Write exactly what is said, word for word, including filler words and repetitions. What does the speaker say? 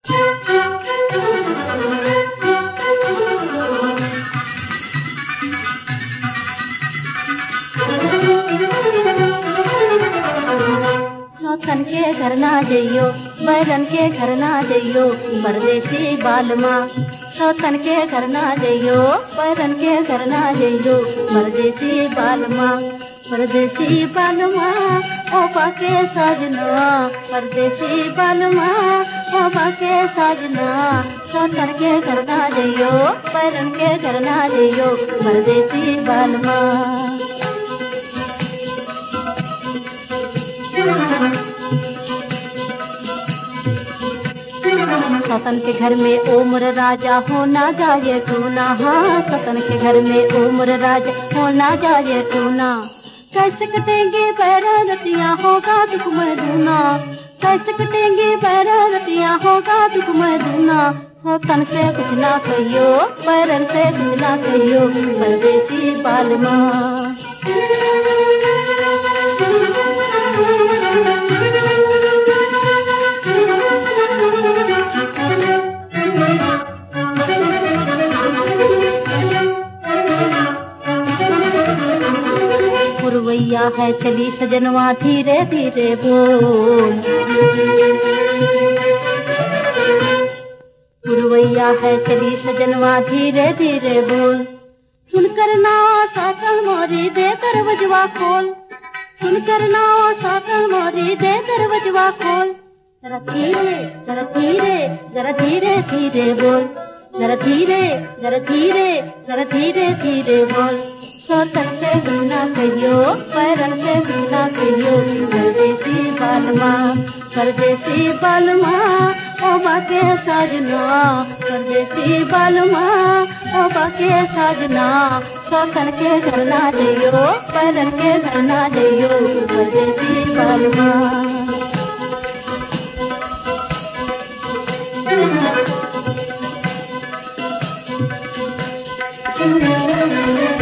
सौतन के घर ना जइयो, बैरन के घर ना जइयो, परदेसी बालमा। सौतन के घर ना जइयो, बैरन के घर ना जइयो, परदेसी बालमा। परदेसी बालमा ओ बाके साजना, परदेसी बालमा ओ बाके साजना। सौतन के घर ना जइयो, बैरन के घर ना जइयो, परदेसी बालमा। सौतन के घर में उम्र राजा होना जाए टूना। हाँ, सौतन के घर में उम्र राजा होना जाए टूना। कैसे कटेंगे बैरतियाँ होगा दुख मधुना, कैसे कटेंगे बैरतियाँ होगा दुख मधुना। सौतन से कुछ ना कहियो, बैरन से कुछ ना कहियो, परदेसी बालमा। पुरवैया है चली सजनवा धीरे धीरे बोल, पुरवैया है चली सजनवा धीरे धीरे बोल। सुनकर नाव साकल मोरी दे दरवजवा खोल, सुनकर नाव साकल मोरी दे दरवजवा खोल। जरा धीरे जरा धीरे जरा धीरे धीरे बोल, जरा धीरे जरा धीरे जरा धीरे धीरे बोल। सौतन से कुछ ना कहियो, बैरन से कुछ ना कहियो, परदेसी बालमा। परदेसी बालमा ओ बाके साजना, परदेसी बालमा ओ बाके साजना। सौतन के घर ना जइयो, बैरन के घर ना जइयो, परदेसी बालमा। Thank you.